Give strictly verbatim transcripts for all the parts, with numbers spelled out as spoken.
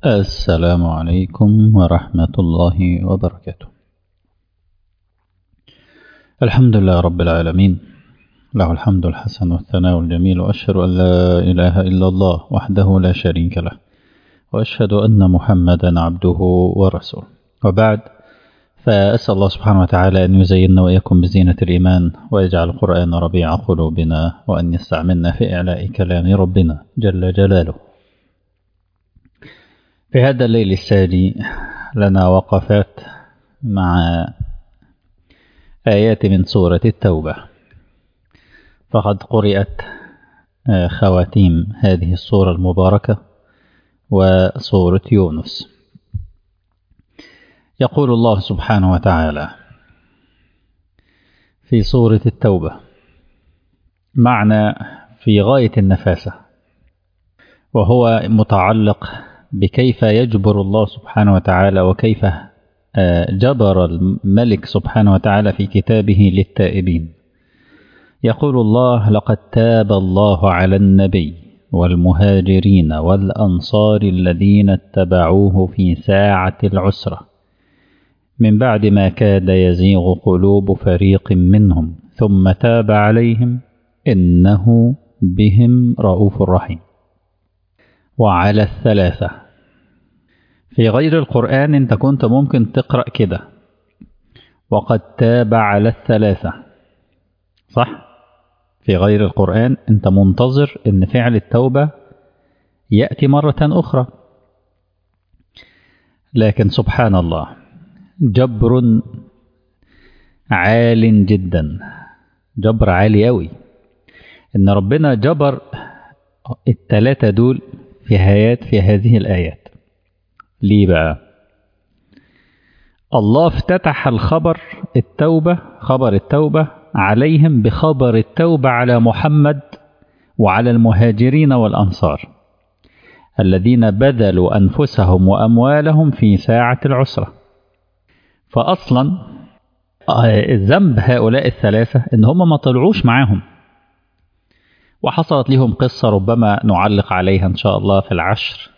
السلام عليكم ورحمة الله وبركاته. الحمد لله رب العالمين، له الحمد الحسن والثناء الجميل، وأشهد أن لا إله إلا الله وحده لا شريك له، وأشهد أن محمدا عبده ورسوله. وبعد، فأسأل الله سبحانه وتعالى أن يزيننا وإياكم بزينة الإيمان، ويجعل القرآن ربيع قلوبنا، وأن يستعملنا في إعلاء كلام ربنا جل جلاله. في هذا الليل السادي لنا وقفات مع آيات من سورة التوبة، فقد قرأت خواتيم هذه السورة المباركة وسورة يونس. يقول الله سبحانه وتعالى في سورة التوبة معنى في غاية النفاسة، وهو متعلق بكيف يجبر الله سبحانه وتعالى وكيف جبر الملك سبحانه وتعالى في كتابه للتائبين. يقول الله: لقد تاب الله على النبي والمهاجرين والأنصار الذين اتبعوه في ساعة العسرة من بعد ما كاد يزيغ قلوب فريق منهم ثم تاب عليهم إنه بهم رؤوف رحيم. وعلى الثلاثة. في غير القرآن انت كنت ممكن تقرأ كده: وقد تاب على الثلاثة، صح؟ في غير القرآن انت منتظر ان فعل التوبة يأتي مرة أخرى، لكن سبحان الله، جبر عال جدا، جبر عالي أوي، ان ربنا جبر الثلاثة دول في آيات في هذه الآيات. ليه بقى؟ الله افتتح الخبر التوبة خبر التوبة عليهم بخبر التوبة على محمد وعلى المهاجرين والأنصار الذين بذلوا أنفسهم وأموالهم في ساعة العسرة. فأصلا الذنب هؤلاء الثلاثة إن هم ما طلعوش معاهم، وحصلت لهم قصة ربما نعلق عليها إن شاء الله في العشر.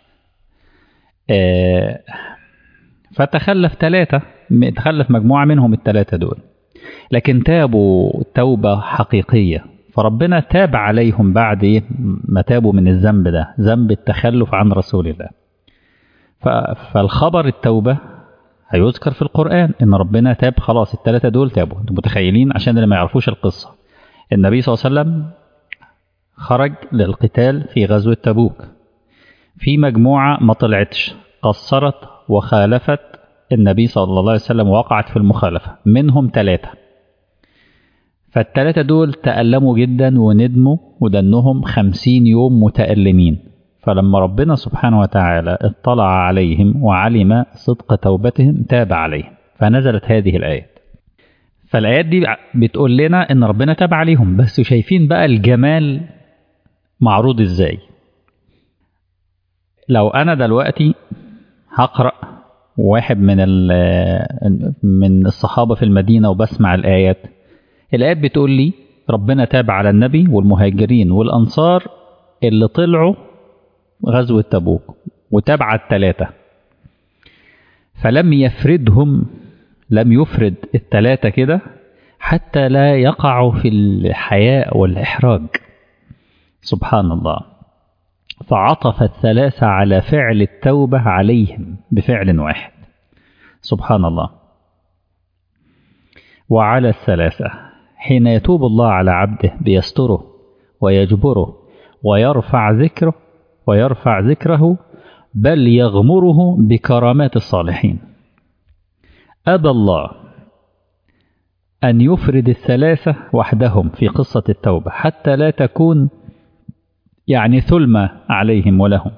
فتخلف ثلاثة، تخلف مجموعة منهم الثلاثة دول، لكن تابوا توبة حقيقية، فربنا تاب عليهم بعد ما تابوا من الذنب ده، ذنب التخلف عن رسول الله. فالخبر التوبة هيذكر في القرآن إن ربنا تاب، خلاص الثلاثة دول تابوا. انتم متخيلين؟ عشان اللي ما يعرفوش القصة، النبي صلى الله عليه وسلم خرج للقتال في غزوة تبوك، في مجموعة ما طلعتش، قصرت وخالفت النبي صلى الله عليه وسلم، وقعت في المخالفة، منهم ثلاثة. فالثلاثة دول تألموا جدا وندموا، ودنهم خمسين يوم متألمين. فلما ربنا سبحانه وتعالى اطلع عليهم وعلم صدق توبتهم تاب عليهم، فنزلت هذه الآيات. فالآيات دي بتقول لنا إن ربنا تاب عليهم، بس شايفين بقى الجمال معروض إزاي. لو أنا دلوقتي هقرأ واحد من من الصحابة في المدينة وبسمع الآيات، الآيات بتقول لي ربنا تاب على النبي والمهاجرين والأنصار اللي طلعوا غزوة تبوك، وتاب على الثلاثة، فلم يفردهم، لم يفرد الثلاثة كده حتى لا يقعوا في الحياء والإحراج. سبحان الله. فعطف الثلاثة على فعل التوبة عليهم بفعل واحد. سبحان الله. وعلى الثلاثة، حين يتوب الله على عبده بيستره ويجبره ويرفع ذكره ويرفع ذكره بل يغمره بكرامات الصالحين. أبى الله أن يفرد الثلاثة وحدهم في قصة التوبة حتى لا تكون يعني ثلمة عليهم ولهم.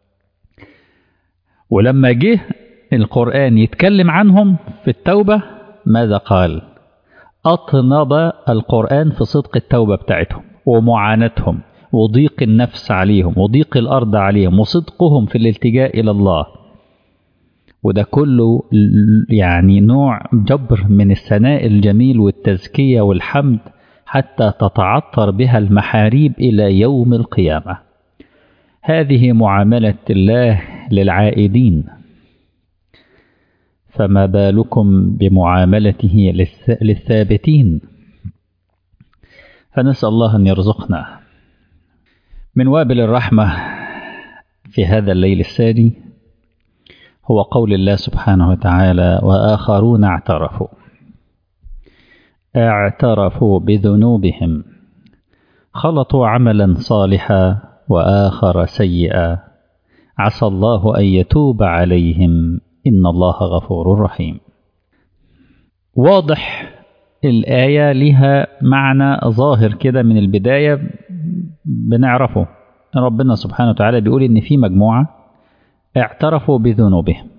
ولما جه القرآن يتكلم عنهم في التوبة ماذا قال؟ أطنب القرآن في صدق التوبة بتاعتهم ومعاناتهم وضيق النفس عليهم وضيق الأرض عليهم وصدقهم في الالتجاء إلى الله. وده كله يعني نوع جبر من الثناء الجميل والتزكية والحمد حتى تتعطر بها المحاريب إلى يوم القيامة. هذه معاملة الله للعائدين، فما بالكم بمعاملته للثابتين؟ فنسأل الله أن يرزقنا. من وابل الرحمة في هذا الليل الثاني هو قول الله سبحانه وتعالى: وآخرون اعترفوا اعترفوا بذنوبهم خلطوا عملا صالحا وآخر سيئا عسى الله أن يتوب عليهم إن الله غفور رحيم. واضح الآية لها معنى ظاهر كده من البداية بنعرفه. ربنا سبحانه وتعالى بيقول إن في مجموعة اعترفوا بذنوبهم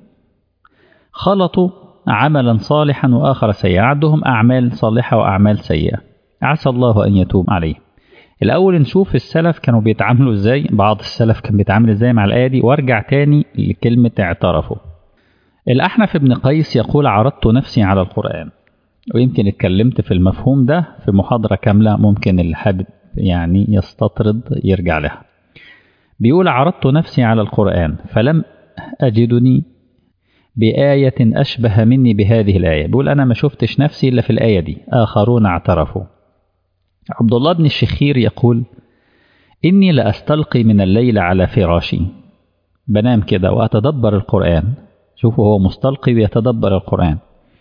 خلطوا عملا صالحا وآخر سيئا، عندهم أعمال صالحة وأعمال سيئة، عسى الله أن يتوب عليهم. الأول نشوف السلف كانوا بيتعاملوا إزاي، بعض السلف كان بيتعامل إزاي مع الآية دي، وارجع تاني لكلمة اعترفوا. الأحنف بن قيس يقول: عرضت نفسي على القرآن، ويمكن اتكلمت في المفهوم ده في محاضرة كاملة، ممكن اللي حابب يعني يستطرد يرجع لها. بيقول: عرضت نفسي على القرآن فلم أجدني بآية أشبه مني بهذه الآية. بيقول أنا ما شفتش نفسي إلا في الآية دي، آخرون اعترفوا. عبد الله بن الشخير يقول: إني لأستلقي من الليل على فراشي، بنام كده وأتدبر القرآن. شوفوا هو مستلقي ويتدبر القرآن.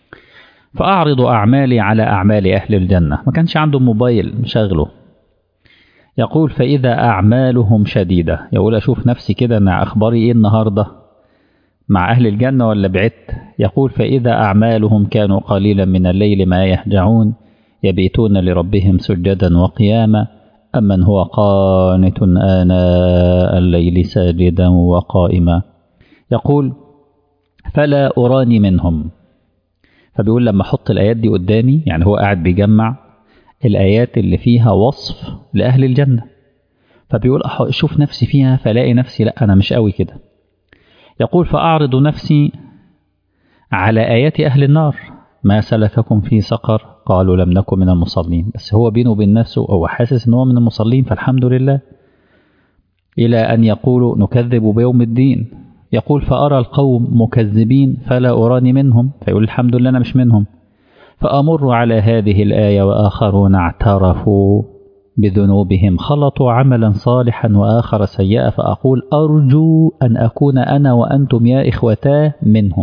فأعرض أعمالي على أعمال أهل الجنة، ما كانش عنده موبايل مشغله. يقول: فإذا أعمالهم شديدة، يقول أشوف نفسي كده أن أخباري إيه النهاردة، مع أهل الجنة ولا بعدت؟ يقول: فإذا أعمالهم كانوا قليلا من الليل ما يهجعون يبيتون لربهم سجدا وقياما أمن هو قانت آناء الليل ساجدا وقائما. يقول: فلا أراني منهم. فبيقول لما أحط الآيات دي قدامي، يعني هو قاعد بيجمع الآيات اللي فيها وصف لأهل الجنة، فبيقول أشوف نفسي فيها فلاقي نفسي لا أنا مش قوي كده. يقول: فأعرض نفسي على آيات أهل النار، ما سلككم في سقر قالوا لم نكن من المصلين. بس هو بينه وبين نفسه هو حاسس ان هو من المصلين، فالحمد لله. إلى أن يقولوا نكذب بيوم الدين. يقول: فأرى القوم مكذبين فلا أراني منهم، فيقول الحمد لله أنا مش منهم. فأمر على هذه الآية وآخرون اعترفوا بذنوبهم خلطوا عملا صالحا وآخر سيئا، فأقول أرجو أن أكون أنا وأنتم يا إخوتاه منهم.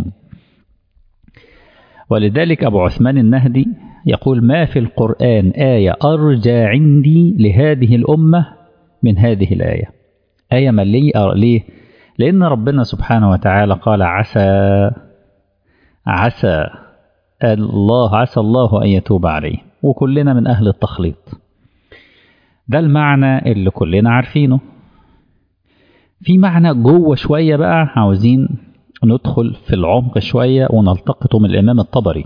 ولذلك أبو عثمان النهدي يقول: ما في القرآن آية أرجى عندي لهذه الأمة من هذه الآية. آية مليئة. ليه؟ لأن ربنا سبحانه وتعالى قال: عسى عسى الله عسى الله أن يتوب عليه، وكلنا من أهل التخليط. ده المعنى اللي كلنا عارفينه. في معنى جوه شوية بقى عاوزين ندخل في العمق شوية ونلتقطه من الإمام الطبري.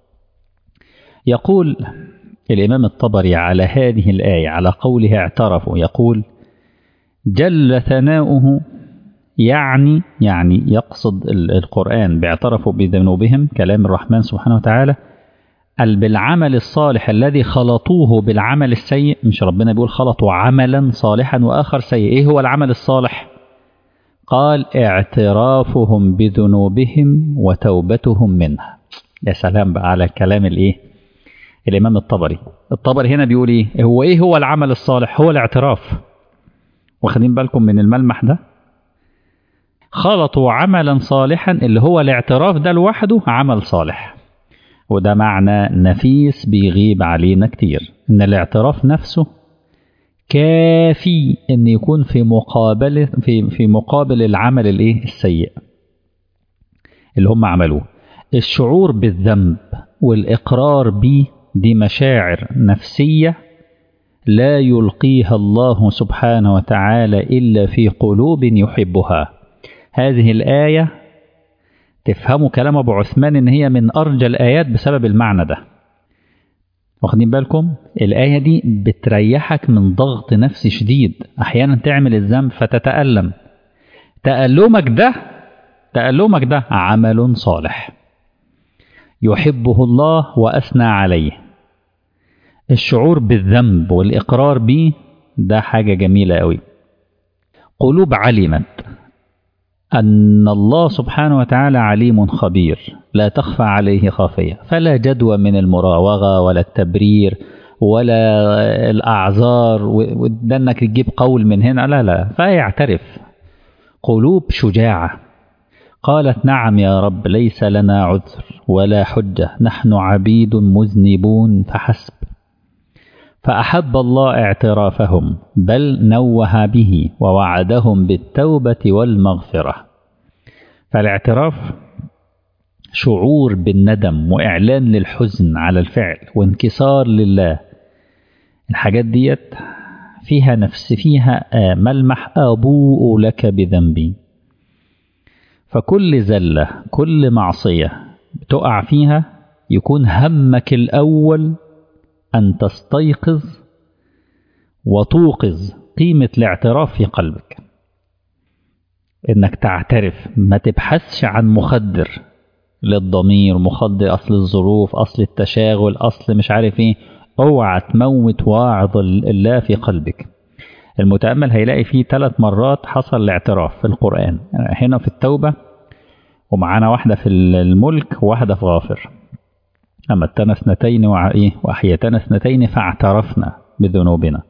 يقول الإمام الطبري على هذه الآية، على قوله اعترفوا، يقول: جل ثناؤه، يعني يعني يقصد القرآن باعترفوا بذنوبهم كلام الرحمن سبحانه وتعالى بالعمل الصالح الذي خلطوه بالعمل السيء. مش ربنا بيقول خلطوا عملا صالحا وآخر سيء؟ إيه هو العمل الصالح؟ قال: اعترافهم بذنوبهم وتوبتهم منها. يا سلام بقى على كلام الايه الإمام الطبري. الطبري هنا بيقول ايه هو ايه هو العمل الصالح؟ هو الاعتراف. واخدين بالكم من الملمح ده؟ خلطوا عملا صالحا، اللي هو الاعتراف ده لوحده عمل صالح. وده معنى نفيس بيغيب علينا كتير، ان الاعتراف نفسه كافي ان يكون في مقابل في في مقابل العمل الايه السيء اللي هم عملوه. الشعور بالذنب والاقرار به دي مشاعر نفسية لا يلقيها الله سبحانه وتعالى إلا في قلوب يحبها. هذه الآية تفهموا كلام أبو عثمان إن هي من أرجى الآيات بسبب المعنى ده. واخدين بالكم؟ الآية دي بتريحك من ضغط نفسي شديد. أحيانا تعمل الذنب فتتألم، تألمك ده تألمك ده عمل صالح يحبه الله وأثنى عليه. الشعور بالذنب والإقرار به ده حاجة جميلة قوي. قلوب علمت أن الله سبحانه وتعالى عليم خبير لا تخفى عليه خافية، فلا جدوى من المراوغة ولا التبرير ولا الأعذار وده أنك تجيب قول من هنا، لا لا، فيعترف. قلوب شجاعة قالت نعم يا رب ليس لنا عذر ولا حجة، نحن عبيد مذنبون فحسب. فأحب الله اعترافهم بل نوه به ووعدهم بالتوبة والمغفرة. فالاعتراف شعور بالندم وإعلان للحزن على الفعل وانكسار لله. الحاجات ديت فيها نفس فيها ملمح أبوء لك بذنبي. فكل زلة كل معصية بتقع فيها يكون همك الأول أن تستيقظ وتوقظ قيمة الاعتراف في قلبك، إنك تعترف، ما تبحثش عن مخدر للضمير، مخدر أصل الظروف، أصل التشاغل، أصل مش عارف إيه. اوعى تموت واعظ الله في قلبك. المتأمل هيلاقي فيه ثلاث مرات حصل الاعتراف في القرآن، هنا في التوبة، ومعانا واحدة في الملك وواحدة في غافر. أمتنا اثنتين وأحيتنا اثنتين فاعترفنا بذنوبنا،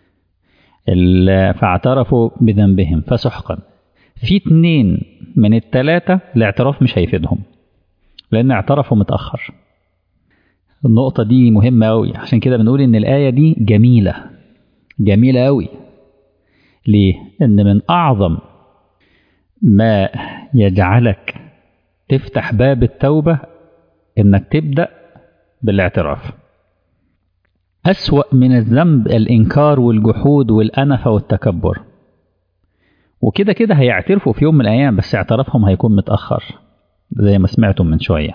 فاعترفوا بذنبهم فسحقا. في اتنين من التلاتة الاعتراف مش هيفيدهم لأن اعترفوا متأخر. النقطة دي مهمة أوي، عشان كده بنقول إن الآية دي جميلة جميلة أوي. ليه؟ إن من أعظم ما يجعلك تفتح باب التوبة إنك تبدأ بالاعتراف. أسوأ من الذنب الإنكار والجحود والأنفة والتكبر، وكده كده هيعترفوا في يوم من الأيام بس اعترافهم هيكون متأخر زي ما سمعتم من شوية.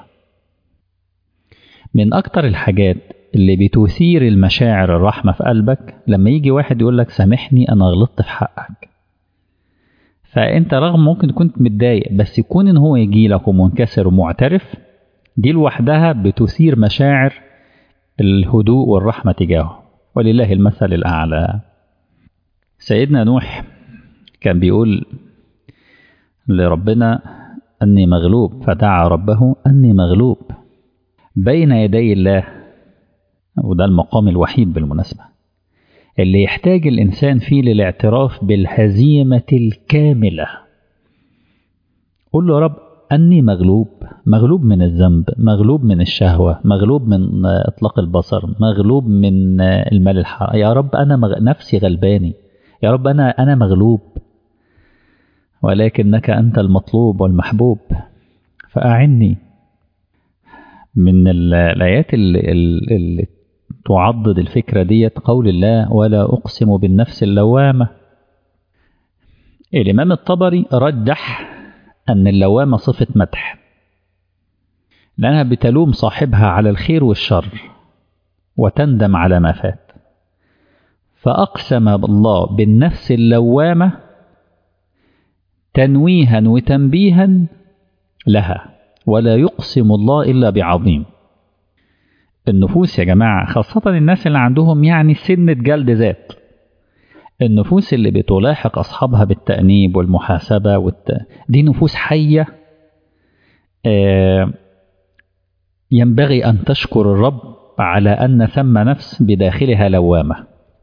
من أكتر الحاجات اللي بتثير المشاعر الرحمة في قلبك لما يجي واحد يقول لك سامحني أنا غلطت في حقك، فأنت رغم ممكن كنت متضايق بس يكون إن هو يجي لك ومنكسر ومعترف، دي لوحدها بتثير مشاعر الهدوء والرحمة تجاهه، ولله المثل الأعلى. سيدنا نوح كان بيقول لربنا أني مغلوب، فدعا ربه أني مغلوب بين يدي الله. وده المقام الوحيد بالمناسبة اللي يحتاج الإنسان فيه للاعتراف بالهزيمة الكاملة. قل له رب أني مغلوب، مغلوب من الذنب، مغلوب من الشهوة، مغلوب من إطلاق البصر، مغلوب من المال الحرام. يا رب أنا مغ... نفسي غلباني، يا رب أنا أنا مغلوب ولكنك أنت المطلوب والمحبوب فأعني. من الآيات اللي, اللي تعضد الفكرة ديت قول الله ولا أقسم بالنفس اللوامة. الإمام الطبري رجح أن اللوامة صفة مدح لأنها بتلوم صاحبها على الخير والشر وتندم على ما فات، فأقسم الله بالنفس اللوامة تنويها وتنبيها لها، ولا يقسم الله إلا بعظيم. النفوس يا جماعة خاصة الناس اللي عندهم يعني سنة جلد ذات، النفوس اللي بتلاحق أصحابها بالتأنيب والمحاسبة والت... دي نفوس حية. آه ينبغي أن تشكر الرب على أن ثم نفس بداخلها لوامة،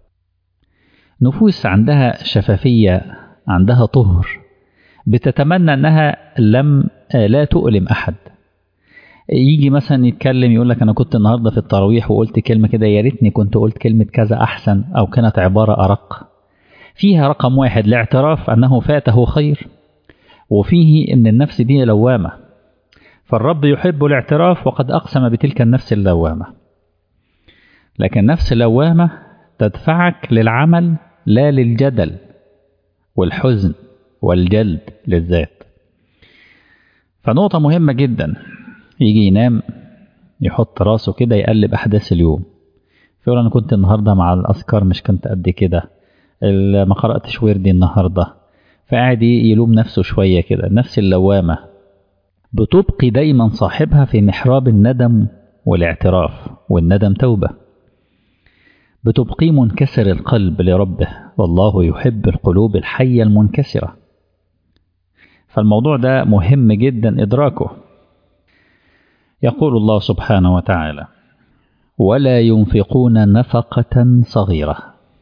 نفوس عندها شفافية، عندها طهر، بتتمنى أنها لم آه لا تؤلم أحد. يجي مثلا يتكلم يقول لك أنا كنت النهاردة في التراويح وقلت كلمة كده يا ريتني كنت قلت كلمة كذا أحسن، أو كانت عبارة أرق. فيها رقم واحد الاعتراف أنه فاته خير، وفيه أن النفس دي لوامة، فالرب يحب الاعتراف وقد أقسم بتلك النفس اللوامة. لكن نفس لوامة تدفعك للعمل لا للجدل والحزن والجلد للذات. فنقطة مهمة جدا، يجي ينام يحط راسه كده يقلب أحداث اليوم، فيقول أنا كنت النهاردة مع الأذكار مش كنت قد كده، ما قرأتش وردي النهاردة، فقاعد يلوم نفسه شوية كده. نفس اللوامة بتبقي دايما صاحبها في محراب الندم والاعتراف، والندم توبة. بتبقي منكسر القلب لربه، والله يحب القلوب الحية المنكسرة. فالموضوع ده مهم جدا إدراكه. يقول الله سبحانه وتعالى: ولا ينفقون نفقة صغيرة.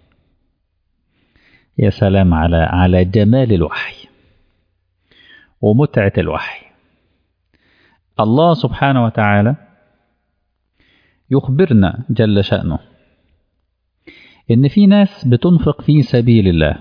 يا سلام على على جمال الوحي ومتعة الوحي. الله سبحانه وتعالى يخبرنا جل شأنه إن في ناس بتنفق في سبيل الله،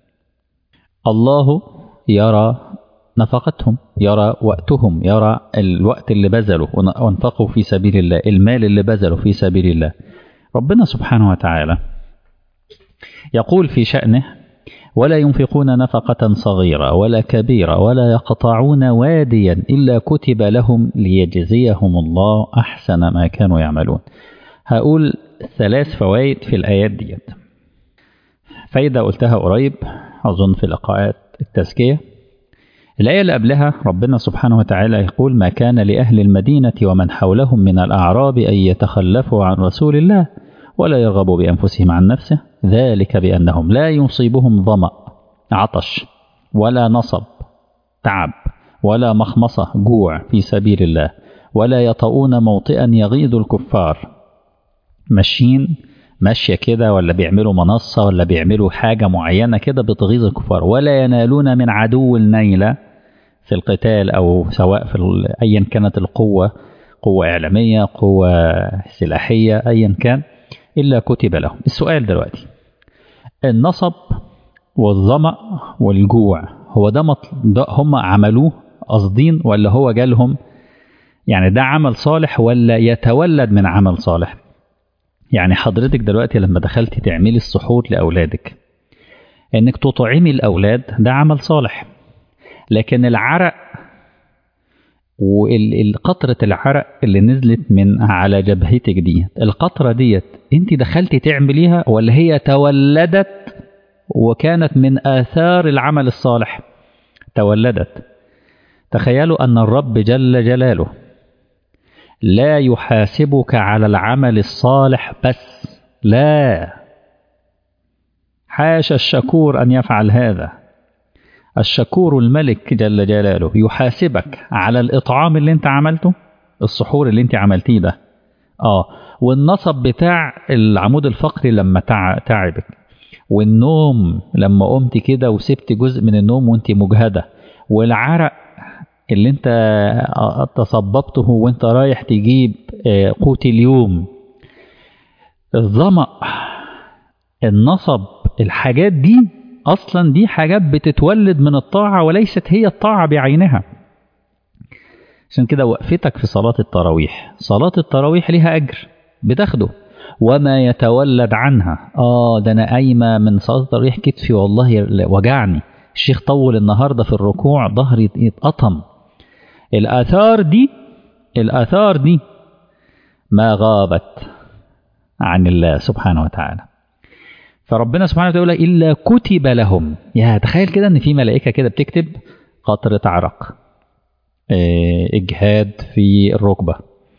الله يرى نفقتهم، يرى وقتهم، يرى الوقت اللي بذلوا وانفقوا في سبيل الله، المال اللي بذلوا في سبيل الله. ربنا سبحانه وتعالى يقول في شأنه: ولا ينفقون نفقة صغيرة ولا كبيرة ولا يقطعون واديا إلا كتب لهم ليجزيهم الله أحسن ما كانوا يعملون. هقول ثلاث فوائد في الآيات ديت. فايدة قلتها قريب أظن في لقاءات التزكية. الآية اللي قبلها ربنا سبحانه وتعالى يقول: ما كان لأهل المدينة ومن حولهم من الأعراب أن يتخلفوا عن رسول الله ولا يرغبوا بأنفسهم عن نفسه، ذلك بأنهم لا يصيبهم ظمأ عطش ولا نصب تعب ولا مخمصة جوع في سبيل الله، ولا يطؤون موطئا يغيظ الكفار. ماشيين ماشية كده، ولا بيعملوا منصة، ولا بيعملوا حاجة معينة كده بتغيظ الكفار، ولا ينالون من عدو النيلة في القتال، أو سواء في أيا كانت القوة، قوة إعلامية، قوة سلاحية، أيا كان، إلا كتب لهم. السؤال دلوقتي: النصب والظمأ والجوع، هو ده, مطل... ده هم عملوه قصدين، ولا هو جالهم؟ يعني ده عمل صالح ولا يتولد من عمل صالح؟ يعني حضرتك دلوقتي لما دخلتي تعملي السحور لأولادك، انك تطعمي الأولاد، ده عمل صالح. لكن العرق والقطرة العرق اللي نزلت من على جبهتك دي، القطرة ديت انت دخلتي تعمليها ولا هي تولدت وكانت من آثار العمل الصالح؟ تولدت. تخيلوا أن الرب جل جلاله لا يحاسبك على العمل الصالح بس، لا، حاشا الشكور أن يفعل هذا. الشكور الملك جل جلاله يحاسبك على الإطعام اللي انت عملته، السحور اللي انت عملتيه ده، آه والنصب بتاع العمود الفقري لما تعبك، والنوم لما قمت كده وسبت جزء من النوم وانت مجهدة، والعرق اللي انت تصببته وانت رايح تجيب قوت اليوم، الظمأ، النصب، الحاجات دي أصلا دي حاجات بتتولد من الطاعة وليست هي الطاعة بعينها. عشان كده وقفتك في صلاة التراويح، صلاة التراويح لها أجر بتاخده، وما يتولد عنها. آه ده أنا قايمة من صلاة التراويح كتفي والله وجعني، الشيخ طول النهاردة في الركوع ظهري يتقطم. الآثار دي الآثار دي ما غابت عن الله سبحانه وتعالى. فربنا سبحانه وتعالى إلا كتب لهم. يا تخيل كده ان في ملائكة كده بتكتب قطرة عرق، اجهاد في الركبة،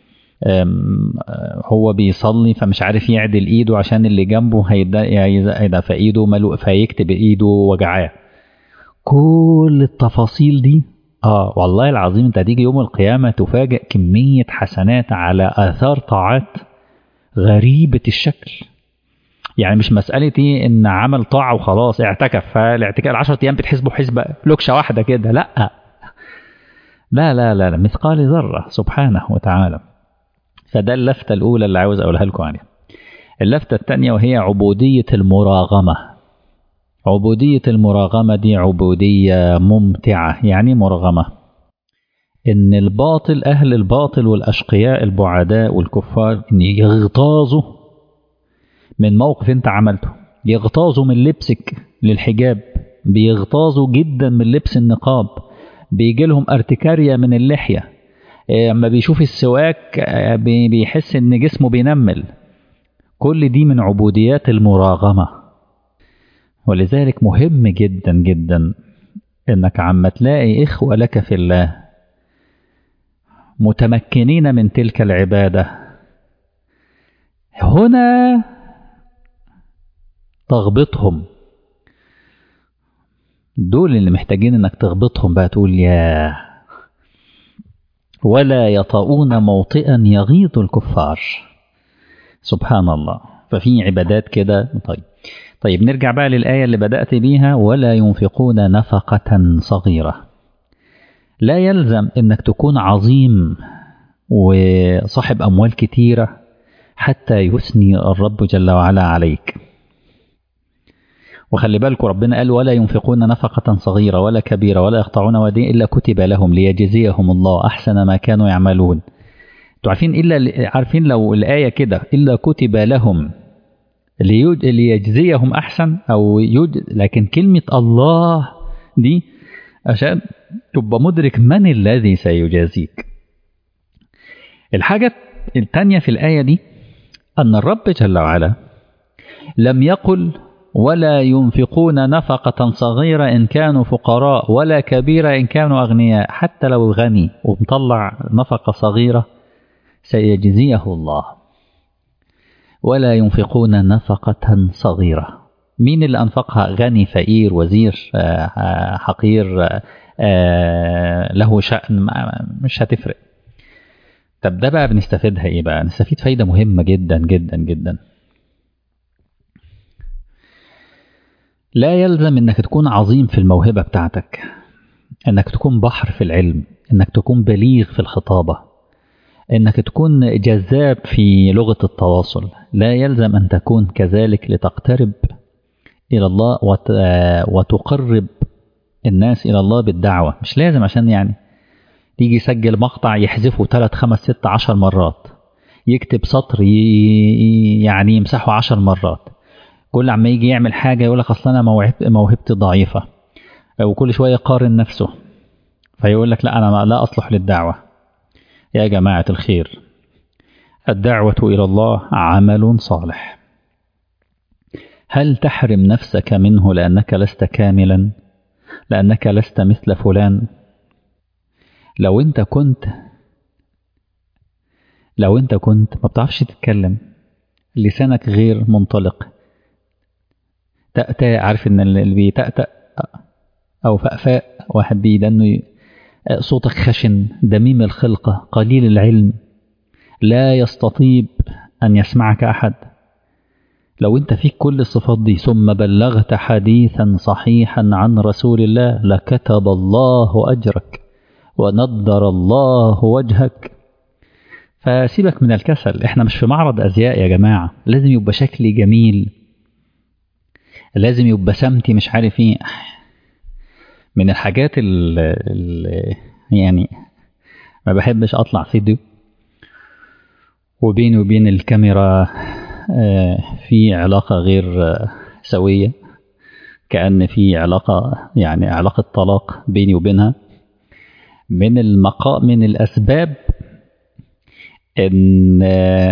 هو بيصلي فمش عارف يعدل ايده عشان اللي جنبه هيدا في ايده ملوء فيكتب ايده وجعاه. كل التفاصيل دي اه والله العظيم انت هتيجي يوم القيامة تفاجئ كمية حسنات على آثار طاعات غريبة الشكل. يعني مش مسألة ايه ان عمل طاعة وخلاص اعتكف، فالاعتكاف العشرة ايام بتحسبه حسبة لوكشة واحدة كده، لا لا لا لا, لا. مثقال ذرة سبحانه وتعالى. فده اللفتة الأولى اللي عاوز أقولها لكم عليها. اللفتة الثانية وهي عبودية المراغمة. عبودية المراغمة دي عبودية ممتعة. يعني مرغمة إن الباطل، أهل الباطل والأشقياء البعداء والكفار، إن يغتاظوا من موقف أنت عملته، يغتاظوا من لبسك للحجاب، بيغتاظوا جدا من لبس النقاب، بيجي لهم ارتكارية من اللحية، اما بيشوف السواك بيحس ان جسمه بينمل. كل دي من عبوديات المراغمة. ولذلك مهم جدا جدا انك عم تلاقي اخوة لك في الله متمكنين من تلك العبادة، هنا تغبطهم. دول اللي محتاجين انك تغبطهم بقى، تقول يا ولا يطؤون موطئا يغيظ الكفار. سبحان الله. ففي عبادات كده. طيب طيب نرجع بقى للآية اللي بدأت بيها، ولا ينفقون نفقة صغيرة. لا يلزم انك تكون عظيم وصاحب أموال كتيرة حتى يثني الرب جل وعلا عليك. وخلي بالكم ربنا قال ولا ينفقون نفقة صغيرة ولا كبيرة ولا يقطعون واديا إلا كتب لهم ليجزيهم الله أحسن ما كانوا يعملون. انتوا عارفين إلا عارفين لو الآية كده إلا كتب لهم ليجزيهم أحسن أو يج... لكن كلمة الله دي عشان تبقى مدرك من الذي سيجازيك. الحاجة الثانية في الآية دي أن الرب جل وعلا لم يقل ولا ينفقون نفقة صغيرة إن كانوا فقراء ولا كبيرة إن كانوا أغنياء. حتى لو غني ومطلع نفقة صغيرة سيجزيه الله. ولا ينفقون نفقة صغيرة. مين اللي أنفقها؟ غني فقير وزير حقير له شأن، مش هتفرق. طب ده بقى بنستفيدها إيه بقى؟ نستفيد فايدة مهمة جدا جدا جدا. لا يلزم انك تكون عظيم في الموهبة بتاعتك، انك تكون بحر في العلم، انك تكون بليغ في الخطابة، انك تكون جذاب في لغة التواصل. لا يلزم ان تكون كذلك لتقترب الى الله وتقرب الناس الى الله بالدعوة. مش لازم عشان يعني يجي يسجل مقطع يحذفه ثلاث خمس ست عشر مرات، يكتب سطر يعني يمسحه عشر مرات، كل عما يجي يعمل حاجة يقول لك أصلا أنا موهبتي ضعيفة، وكل شوية يقارن نفسه فيقول لك لا أنا لا أصلح للدعوة. يا جماعة الخير، الدعوة إلى الله عمل صالح. هل تحرم نفسك منه لأنك لست كاملا، لأنك لست مثل فلان؟ لو أنت كنت لو أنت كنت ما بتعرفش تتكلم، لسانك غير منطلق، تأتأ، عارف ان اللي بيتأتأ او فأفاء واحد بيدنه، صوتك خشن دميم الخلقة قليل العلم لا يستطيب ان يسمعك احد. لو انت فيك كل الصفات دي ثم بلغت حديثا صحيحا عن رسول الله لكتب الله اجرك ونضر الله وجهك. فسيبك من الكسل، احنا مش في معرض ازياء يا جماعة. لازم يبقى شكلي جميل، لازم يبقى سمتي مش عارف ايه. من الحاجات اللي يعني ما بحبش اطلع فيديو وبيني وبين الكاميرا في علاقة غير سوية، كأن في علاقة يعني علاقة طلاق بيني وبينها. من المقا من الأسباب ان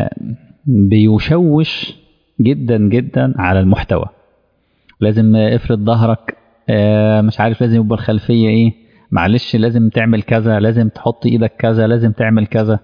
بيشوش جدا جدا على المحتوى. لازم افرد ظهرك، مش عارف لازم يبقى الخلفية ايه، معلش لازم تعمل كذا، لازم تحط ايدك كذا، لازم تعمل كذا.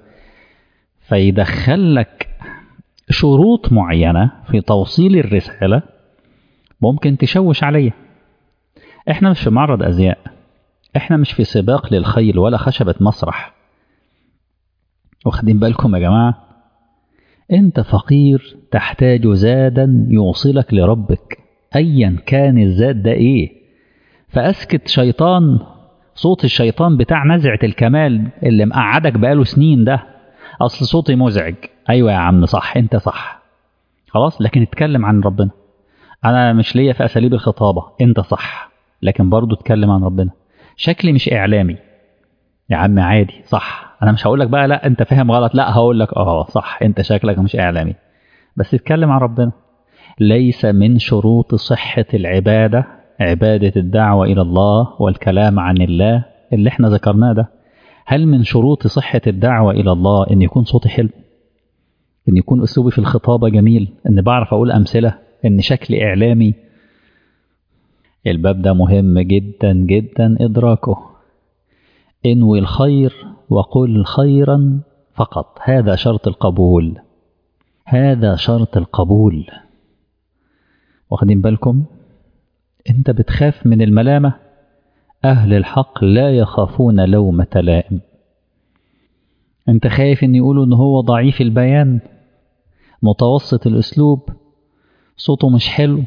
فيدخلك شروط معينة في توصيل الرسالة ممكن تشوش عليا. احنا مش في معرض ازياء، احنا مش في سباق للخيل ولا خشبة مسرح. واخدين بالكم يا جماعة؟ انت فقير تحتاج زادا يوصلك لربك ايا كان الزاد ده ايه. فاسكت شيطان، صوت الشيطان بتاع نزعة الكمال اللي مقعدك بقاله سنين ده، اصل صوتي مزعج. ايوه يا عم صح، انت صح خلاص، لكن اتكلم عن ربنا. انا مش ليا في اساليب الخطابة، انت صح، لكن برضو اتكلم عن ربنا. شكلي مش اعلامي يا عم، عادي صح، انا مش هقولك بقى لا انت فاهم غلط، لا هقولك اه صح انت شكلك مش اعلامي، بس اتكلم عن ربنا. ليس من شروط صحة العبادة عبادة الدعوة إلى الله والكلام عن الله اللي احنا ذكرناه ده. هل من شروط صحة الدعوة إلى الله إن يكون صوتي حلو، إن يكون أسلوبي في الخطابة جميل، إن بعرف أقول أمثلة، إن شكلي إعلامي؟ الباب ده مهم جدا جدا إدراكه. انوي الخير وقل خيرا فقط، هذا شرط القبول، هذا شرط القبول. واخدين بالكم؟ انت بتخاف من الملامة. أهل الحق لا يخافون لومة لائم. انت خايف ان يقولوا ان هو ضعيف البيان، متوسط الأسلوب، صوته مش حلو،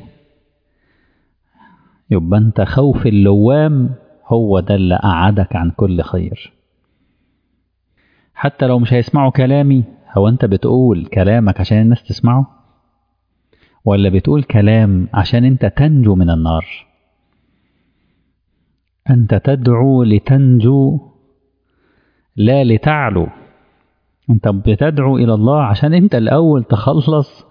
يبقى انت خوف اللوام هو ده اللي قعدك عن كل خير. حتى لو مش هيسمعوا كلامي، هو انت بتقول كلامك عشان الناس تسمعه، ولا بتقول كلام عشان انت تنجو من النار؟ انت تدعو لتنجو لا لتعلو. انت بتدعو الى الله عشان انت الاول تخلص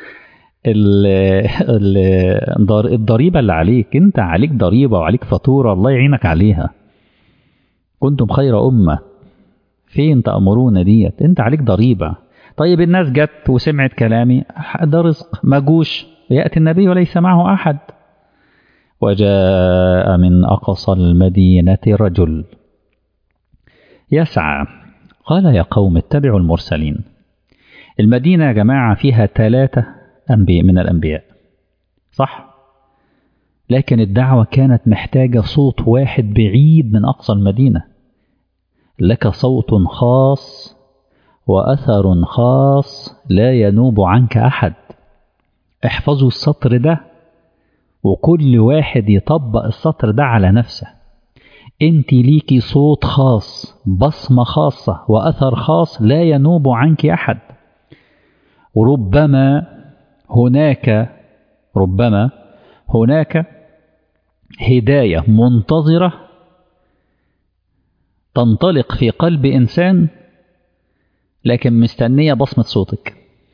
الضريبة اللي عليك. انت عليك ضريبة وعليك فاتورة الله يعينك عليها. كنتم خير أمة فين تأمرون ديت، انت عليك ضريبة. طيب الناس جت وسمعت كلامي، ده رزق. ما جوش، يأتي النبي وليس معه أحد. وجاء من أقصى المدينة رجل يسعى قال يا قوم اتبعوا المرسلين. المدينة يا جماعة فيها ثلاثة أنبياء من الأنبياء، صح؟ لكن الدعوة كانت محتاجة صوت واحد بعيد من أقصى المدينة. لك صوت خاص وأثر خاص لا ينوب عنك أحد. احفظوا السطر ده، وكل واحد يطبق السطر ده على نفسه. انت ليكي صوت خاص، بصمة خاصة، وأثر خاص لا ينوب عنك أحد. وربما هناك ربما هناك هداية منتظرة تنطلق في قلب إنسان، لكن مستنية بصمة صوتك.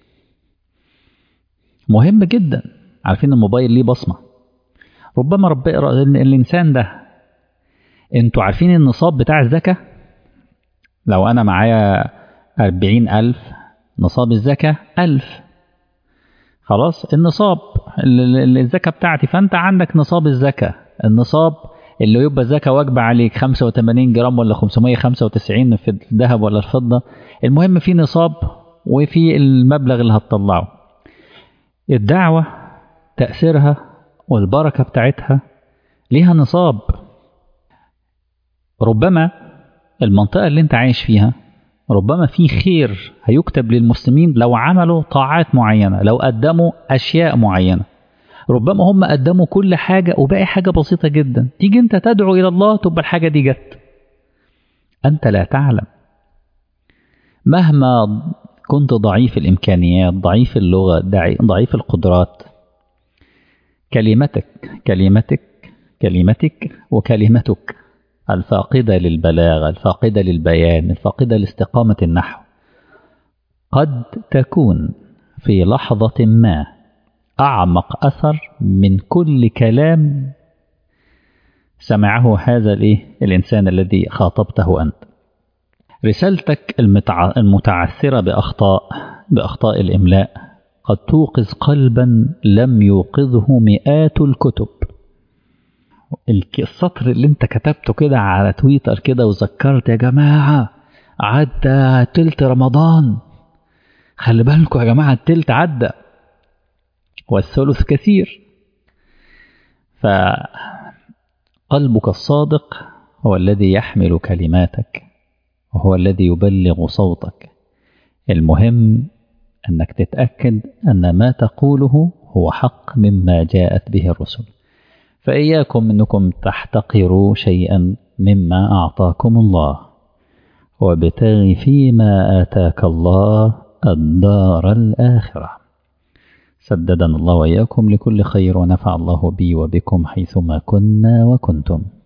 مهم جدا. عارفين الموبايل ليه بصمة؟ ربما رب الإنسان ده، انتوا عارفين النصاب بتاع الزكاة؟ لو أنا معايا أربعين ألف، نصاب الزكاة ألف، خلاص النصاب الزكاة بتاعتي. فأنت عندك نصاب الزكاة، النصاب اللي يبقى الزكاة واجبة عليك خمسة وثمانين جرام ولا خمسمية وخمسة وتسعين في الذهب ولا الفضة. المهم في نصاب وفي المبلغ اللي هتطلعه. الدعوة تأثيرها والبركة بتاعتها ليها نصاب. ربما المنطقة اللي انت عايش فيها، ربما في خير هيكتب للمسلمين لو عملوا طاعات معينة، لو قدموا أشياء معينة. ربما هم قدموا كل حاجة وباقي حاجة بسيطة جدا. تيجي انت تدعو إلى الله تبقى الحاجة دي جت. أنت لا تعلم. مهما كنت ضعيف الإمكانيات، ضعيف اللغة، ضعيف القدرات، كلمتك كلمتك كلمتك وكلمتك الفاقدة للبلاغة، الفاقدة للبيان، الفاقدة لاستقامة النحو، قد تكون في لحظة ما أعمق أثر من كل كلام سمعه هذا الإيه؟ الإنسان الذي خاطبته أنت. رسالتك المتع... المتعثرة بأخطاء بأخطاء الإملاء قد توقظ قلبا لم يوقظه مئات الكتب. السطر اللي انت كتبته كده على تويتر كده وذكرت يا جماعة عدى تلت رمضان، خلي بالكم يا جماعة التلت عدى والثلث كثير. فقلبك الصادق هو الذي يحمل كلماتك وهو الذي يبلغ صوتك. المهم أنك تتأكد أن ما تقوله هو حق مما جاءت به الرسل. فإياكم أنكم تحتقروا شيئا مما أعطاكم الله، وابتغ فيما آتاك الله الدار الآخرة. سددنا الله وإياكم لكل خير، ونفع الله بي وبكم حيثما كنا وكنتم.